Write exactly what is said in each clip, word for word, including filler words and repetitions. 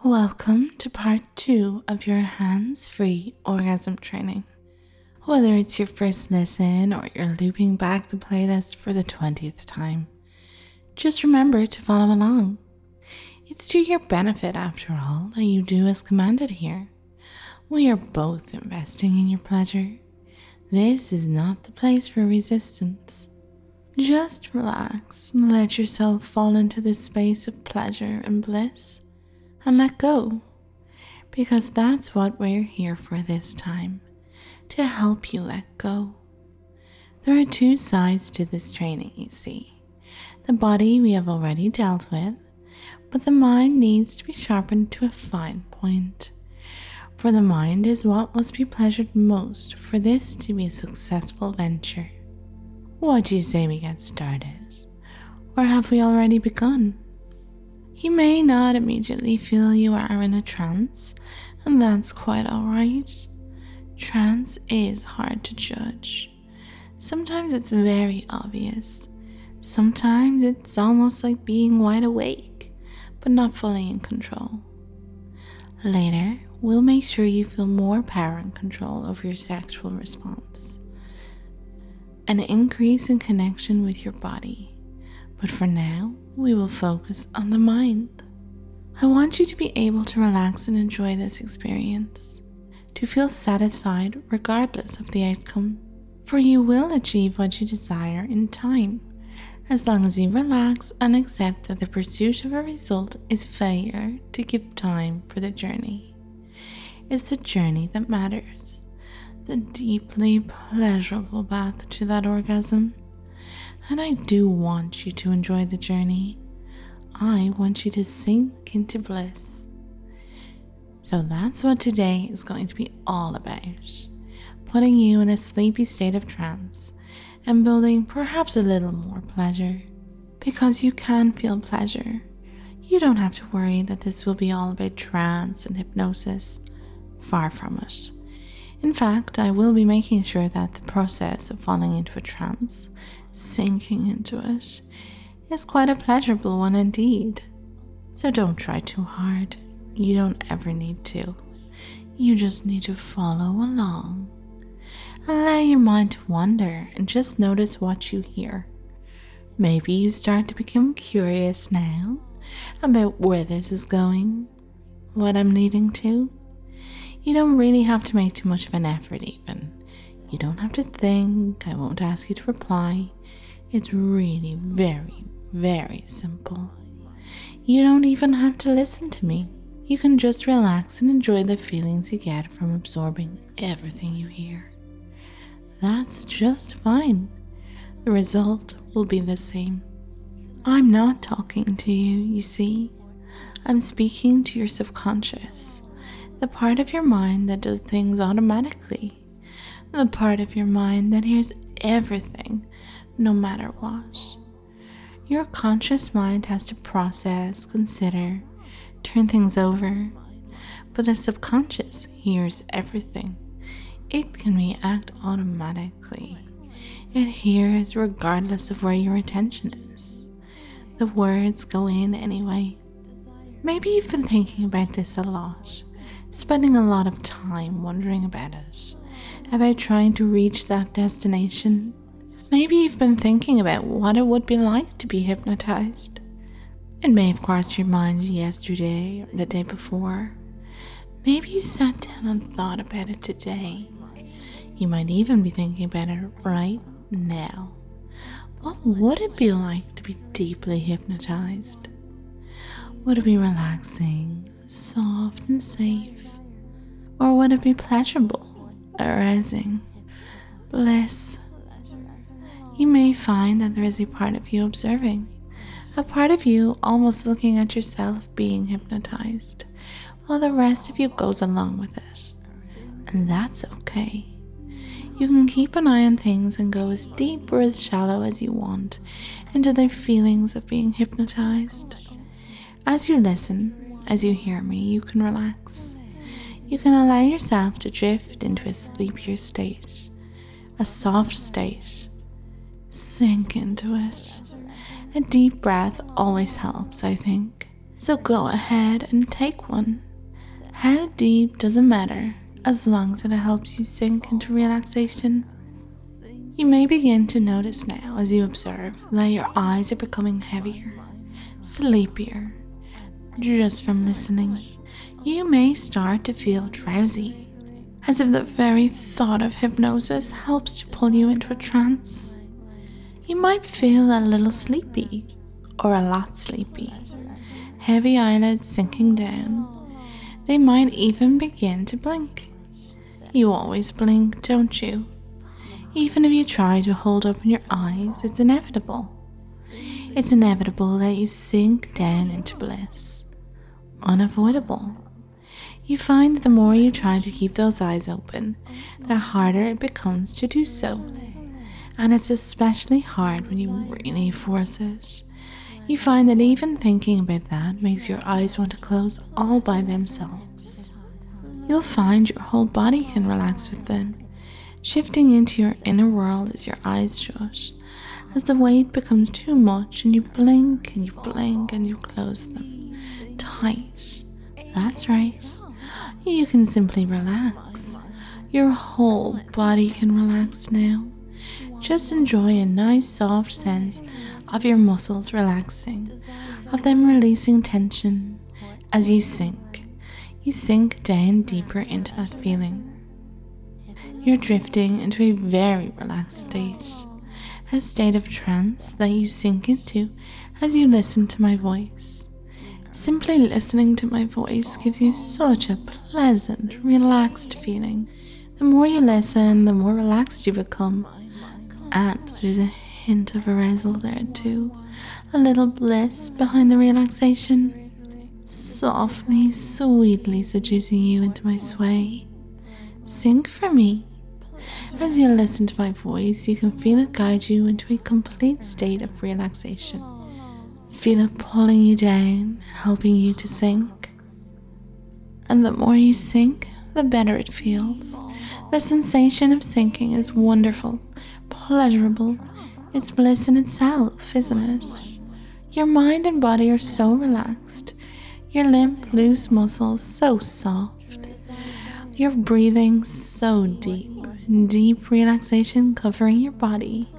Welcome to part two of your hands-free orgasm training. Whether it's your first listen or you're looping back the playlist for the twentieth time, just remember to follow along. It's to your benefit, after all, that you do as commanded here. We are both investing in your pleasure. This is not the place for resistance. Just relax and let yourself fall into this space of pleasure and bliss. And let go, because that's what we're here for this time, to help you let go. There are two sides to this training, you see. The body we have already dealt with, but the mind needs to be sharpened to a fine point. For the mind is what must be pleasured most for this to be a successful venture. What do you say we get started? Or have we already begun? You may not immediately feel you are in a trance, and that's quite alright. Trance is hard to judge. Sometimes it's very obvious. Sometimes it's almost like being wide awake, but not fully in control. Later, we'll make sure you feel more power and control over your sexual response. An increase in connection with your body. But for now, we will focus on the mind. I want you to be able to relax and enjoy this experience, to feel satisfied regardless of the outcome, for you will achieve what you desire in time, as long as you relax and accept that the pursuit of a result is failure to give time for the journey. It's the journey that matters, the deeply pleasurable path to that orgasm. And I do want you to enjoy the journey. I want you to sink into bliss. So that's what today is going to be all about. Putting you in a sleepy state of trance and building perhaps a little more pleasure. Because you can feel pleasure. You don't have to worry that this will be all about trance and hypnosis. Far from it. In fact, I will be making sure that the process of falling into a trance, sinking into it, is quite a pleasurable one indeed. So don't try too hard. You don't ever need to. You just need to follow along. Allow your mind to wander and just notice what you hear. Maybe you start to become curious now about where this is going, what I'm leading to. You don't really have to make too much of an effort even. You don't have to think. I won't ask you to reply. It's really very, very simple. You don't even have to listen to me. You can just relax and enjoy the feelings you get from absorbing everything you hear. That's just fine. The result will be the same. I'm not talking to you, you see. I'm speaking to your subconscious. The part of your mind that does things automatically. The part of your mind that hears everything, no matter what. Your conscious mind has to process, consider, turn things over. But the subconscious hears everything. It can react automatically. It hears regardless of where your attention is. The words go in anyway. Maybe you've been thinking about this a lot. Spending a lot of time wondering about it, about trying to reach that destination. Maybe you've been thinking about what it would be like to be hypnotized. It may have crossed your mind yesterday or the day before. Maybe you sat down and thought about it today. You might even be thinking about it right now. What would it be like to be deeply hypnotized? Would it be relaxing, soft and safe? Or would it be pleasurable, arousing, bliss? You may find that there is a part of you observing, a part of you almost looking at yourself being hypnotized, while the rest of you goes along with it. And that's okay. You can keep an eye on things and go as deep or as shallow as you want into the feelings of being hypnotized. As you listen, as you hear me, you can relax. You can allow yourself to drift into a sleepier state, a soft state. Sink into it. A deep breath always helps, I think. So go ahead and take one. How deep doesn't matter, as long as it helps you sink into relaxation. You may begin to notice now as you observe that your eyes are becoming heavier, sleepier. Just from listening, you may start to feel drowsy, as if the very thought of hypnosis helps to pull you into a trance. You might feel a little sleepy, or a lot sleepy, heavy eyelids sinking down. They might even begin to blink. You always blink, don't you? Even if you try to hold open your eyes, it's inevitable. It's inevitable that you sink down into bliss. Unavoidable. You find that the more you try to keep those eyes open, the harder it becomes to do so. And it's especially hard when you really force it. You find that even thinking about that makes your eyes want to close all by themselves. You'll find your whole body can relax with them, shifting into your inner world as your eyes shut, as the weight becomes too much and you blink and you blink and you close them tight. That's right. You can simply relax. Your whole body can relax now. Just enjoy a nice soft sense of your muscles relaxing, of them releasing tension as you sink. You sink down deeper into that feeling. You're drifting into a very relaxed state, a state of trance that you sink into as you listen to my voice. Simply listening to my voice gives you such a pleasant, relaxed feeling. The more you listen, the more relaxed you become. And there's a hint of arousal there too, a little bliss behind the relaxation, softly, sweetly seducing you into my sway. Sink for me. As you listen to my voice, you can feel it guide you into a complete state of relaxation. Feel it pulling you down, helping you to sink. And the more you sink, the better it feels. The sensation of sinking is wonderful, pleasurable. It's bliss in itself, isn't it? Your mind and body are so relaxed. Your limp, loose muscles so soft. Your breathing so deep. Deep relaxation covering your body.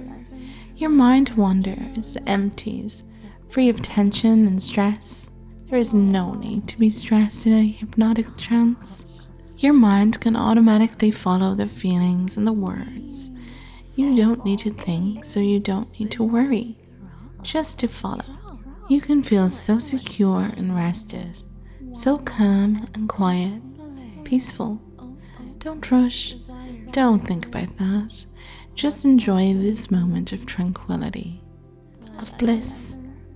Your mind wanders, empties, free of tension and stress. There is no need to be stressed in a hypnotic trance. Your mind can automatically follow the feelings and the words. You don't need to think, so you don't need to worry. Just to follow. You can feel so secure and rested, so calm and quiet, peaceful. Don't rush. Don't think about that. Just enjoy this moment of tranquility, of bliss,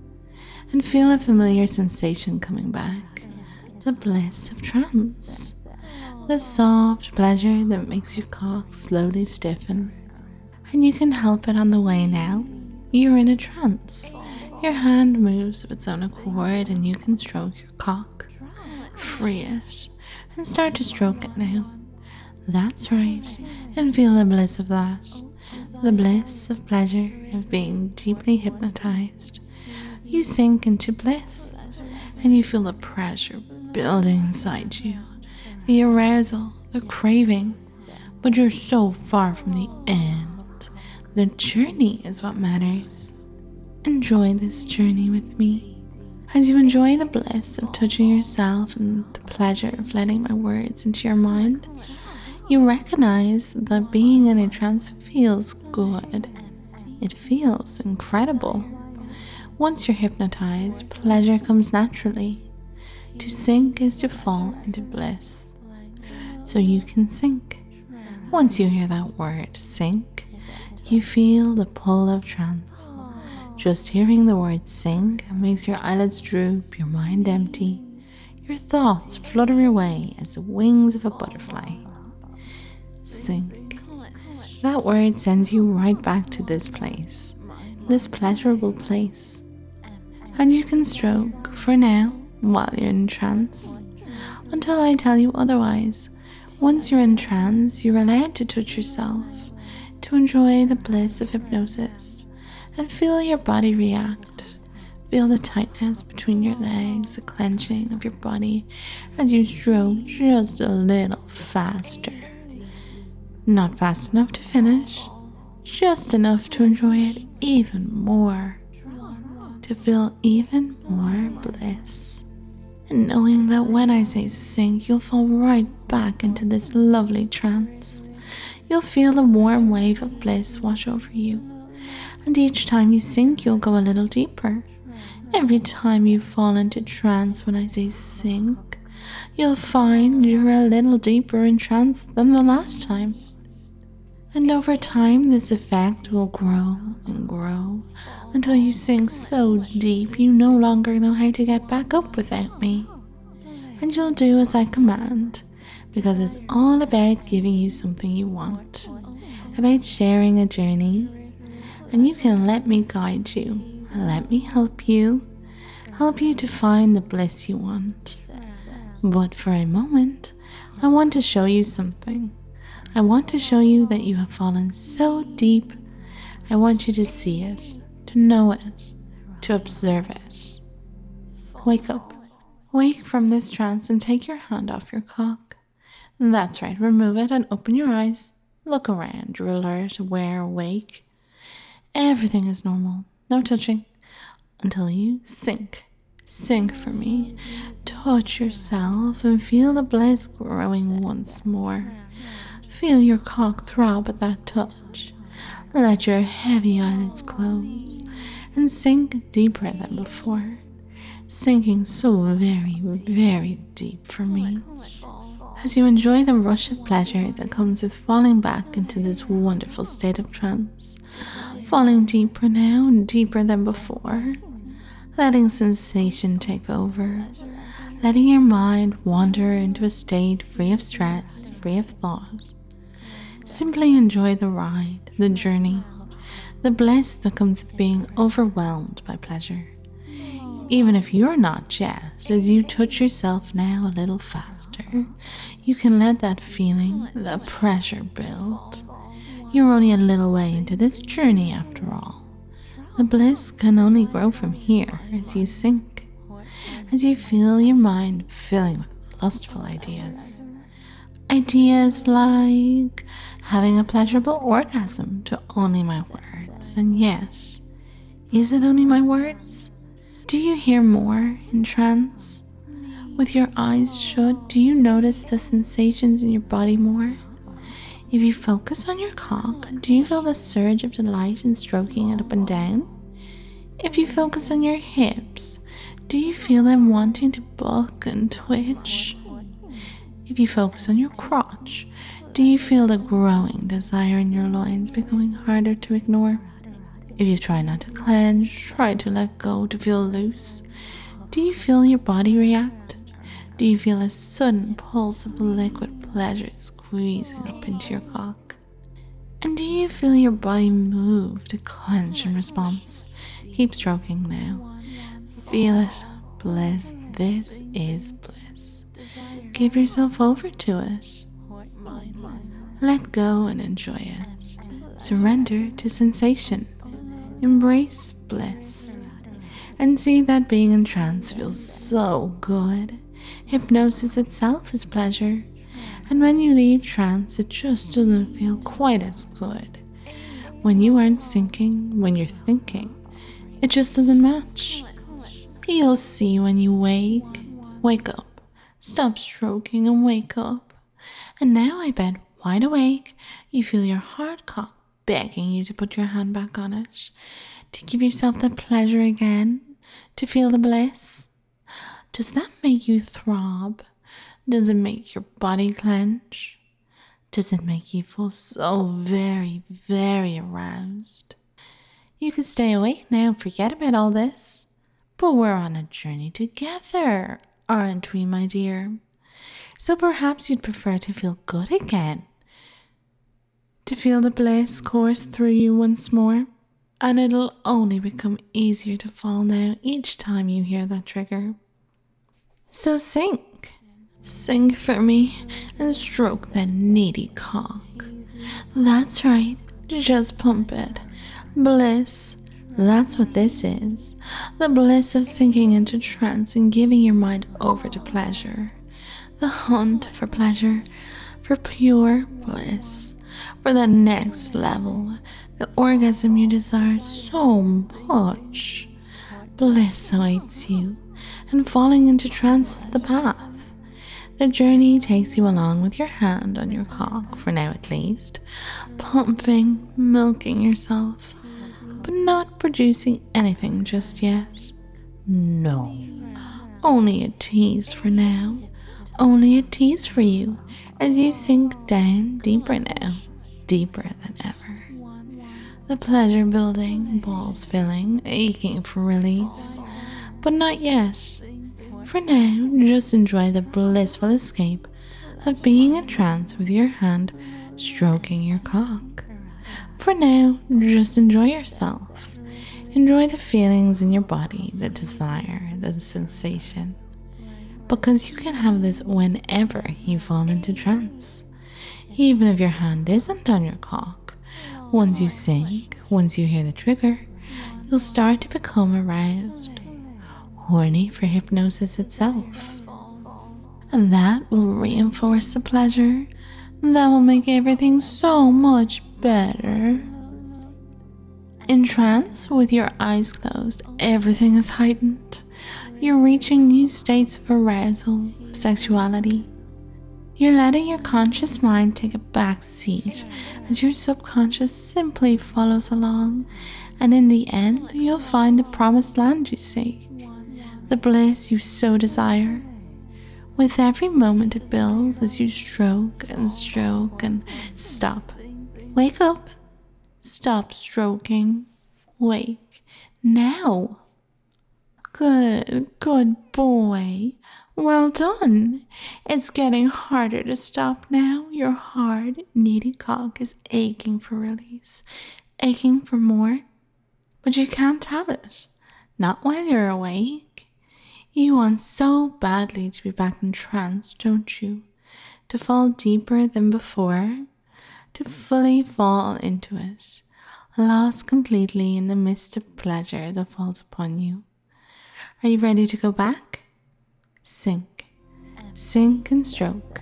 and feel a familiar sensation coming back. The bliss of trance. The soft pleasure that makes your cock slowly stiffen. And you can help it on the way now. You're in a trance. Your hand moves of its own accord and you can stroke your cock. Free it and start to stroke it now. That's right, and feel the bliss of that. The bliss of pleasure of being deeply hypnotized. You sink into bliss and you feel the pressure building inside you. The arousal, the craving, but you're so far from the end. The journey is what matters. Enjoy this journey with me. As you enjoy the bliss of touching yourself and the pleasure of letting my words into your mind, you recognize that being in a trance feels good. It feels incredible. Once you're hypnotized, pleasure comes naturally. To sink is to fall into bliss. So you can sink. Once you hear that word, sink, you feel the pull of trance. Just hearing the word sink makes your eyelids droop, your mind empty. Your thoughts flutter away as the wings of a butterfly. Sink. That word sends you right back to this place, this pleasurable place. And you can stroke, for now, while you're in trance, until I tell you otherwise. Once you're in trance, you're allowed to touch yourself, to enjoy the bliss of hypnosis, and feel your body react, Feel the tightness between your legs, the clenching of your body as you stroke just a little faster. Not fast enough to finish, just enough to enjoy it even more, to feel even more bliss. And knowing that when I say sink, you'll fall right back into this lovely trance. You'll feel the warm wave of bliss wash over you. And each time you sink, you'll go a little deeper. Every time you fall into trance when I say sink, you'll find you're a little deeper in trance than the last time. And over time, this effect will grow and grow until you sink so deep you no longer know how to get back up without me. And you'll do as I command, because it's all about giving you something you want, about sharing a journey, and you can let me guide you. Let me help you, help you to find the bliss you want. But for a moment, I want to show you something. I want to show you that you have fallen so deep. I want you to see it, to know it, to observe it. Wake up. Wake from this trance and take your hand off your cock. That's right, remove it and open your eyes. Look around, you're alert, aware, awake. Everything is normal. No touching until you sink. Sink for me. Touch yourself and feel the bliss growing once more. Feel your cock throb at that touch. Let your heavy eyelids close and sink deeper than before. Sinking so very, very deep for me. As you enjoy the rush of pleasure that comes with falling back into this wonderful state of trance, falling deeper now, deeper than before, letting sensation take over, letting your mind wander into a state free of stress, free of thought. Simply enjoy the ride, the journey, the bliss that comes with being overwhelmed by pleasure. Even if you're not yet, as you touch yourself now a little faster, you can let that feeling, the pressure build. You're only a little way into this journey after all. The bliss can only grow from here as you sink, as you feel your mind filling with lustful ideas. Ideas like having a pleasurable orgasm to only my words. And yes, is it only my words? Do you hear more in trance? With your eyes shut, do you notice the sensations in your body more? If you focus on your cock, do you feel the surge of delight in stroking it up and down? If you focus on your hips, do you feel them wanting to buck and twitch? If you focus on your crotch, do you feel the growing desire in your loins becoming harder to ignore? If you try not to clench, try to let go to feel loose, do you feel your body react? Do you feel a sudden pulse of liquid pleasure squeezing up into your cock? And do you feel your body move to clench in response? Keep stroking now. Feel it. Bliss. This is bliss. Give yourself over to it. Let go and enjoy it. Surrender to sensation. Embrace bliss. And see that being in trance feels so good. Hypnosis itself is pleasure. And when you leave trance, it just doesn't feel quite as good. When you aren't sinking, when you're thinking, it just doesn't match. You'll see when you wake. Wake up. Stop stroking and wake up. And now I bet wide awake, you feel your hard cock begging you to put your hand back on it, to give yourself the pleasure again, to feel the bliss. Does that make you throb? Does it make your body clench? Does it make you feel so very, very aroused? You could stay awake now and forget about all this, but we're on a journey together, aren't we, my dear? So perhaps you'd prefer to feel good again, to feel the bliss course through you once more, and it'll only become easier to fall now each time you hear that trigger. So sink, sink for me and stroke that needy cock. That's right, just pump it. Bliss, That's what this is. The bliss of sinking into trance and giving your mind over to pleasure. The hunt for pleasure, for pure bliss, for the next level, the orgasm you desire so much. Bliss awaits you, and falling into trance is the path. The journey takes you along with your hand on your cock, for now at least, pumping, milking yourself, but not producing anything just yet. No, only a tease for now, only a tease for you as you sink down deeper now, deeper than ever. The pleasure building, balls filling, aching for release, but not yet. For now, just enjoy the blissful escape of being in trance with your hand stroking your cock. For now, just enjoy yourself. Enjoy the feelings in your body, the desire, the sensation. Because you can have this whenever you fall into trance. Even if your hand isn't on your cock, once you sink, once you hear the trigger, you'll start to become aroused, horny for hypnosis itself. And that will reinforce the pleasure. That will make everything so much better. In trance, with your eyes closed, everything is heightened. You're reaching new states of arousal, sexuality. You're letting your conscious mind take a back seat as your subconscious simply follows along, and in the end, you'll find the promised land you seek, the bliss you so desire. With every moment it builds as you stroke and stroke and stop. Wake up. Stop stroking. Wake. Now. Good, good boy. Well done. It's getting harder to stop now. Your hard, needy cock is aching for release, aching for more. But you can't have it. Not while you're awake. You want so badly to be back in trance, don't you? To fall deeper than before, to fully fall into it, lost completely in the mist of pleasure that falls upon you. Are you ready to go back? Sink, sink and stroke,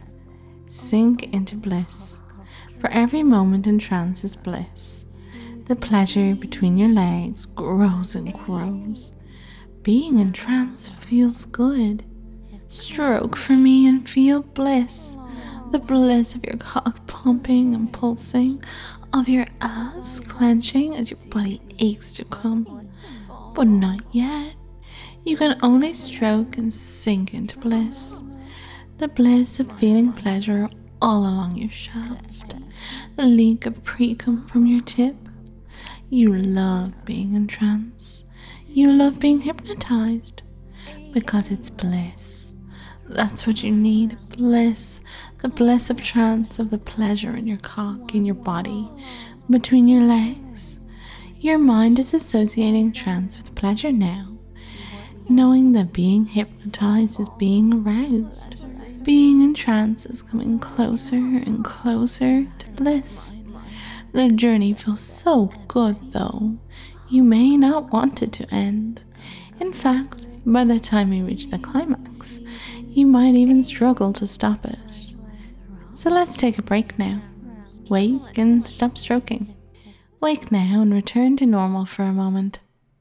sink into bliss. For every moment in trance is bliss. The pleasure between your legs grows and grows. Being in trance feels good. Stroke for me and feel bliss. The bliss of your cock pumping and pulsing, of your ass clenching as your body aches to come. But not yet. You can only stroke and sink into bliss. The bliss of feeling pleasure all along your shaft. The leak of pre-cum from your tip. You love being in trance. You love being hypnotized because it's bliss. That's what you need, bliss. The bliss of trance, of the pleasure in your cock, in your body, between your legs. Your mind is associating trance with pleasure now, knowing that being hypnotized is being aroused. Being in trance is coming closer and closer to bliss. The journey feels so good though. You may not want it to end. In fact, by the time you reach the climax, you might even struggle to stop it. So let's take a break now. Wake and stop stroking. Wake now and return to normal for a moment.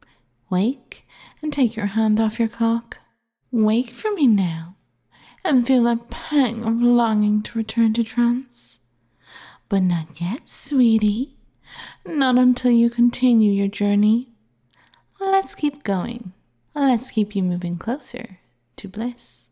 Wake and take your hand off your cock. Wake for me now and feel a pang of longing to return to trance. But not yet, sweetie. Not until you continue your journey. Let's keep going. Let's keep you moving closer to bliss.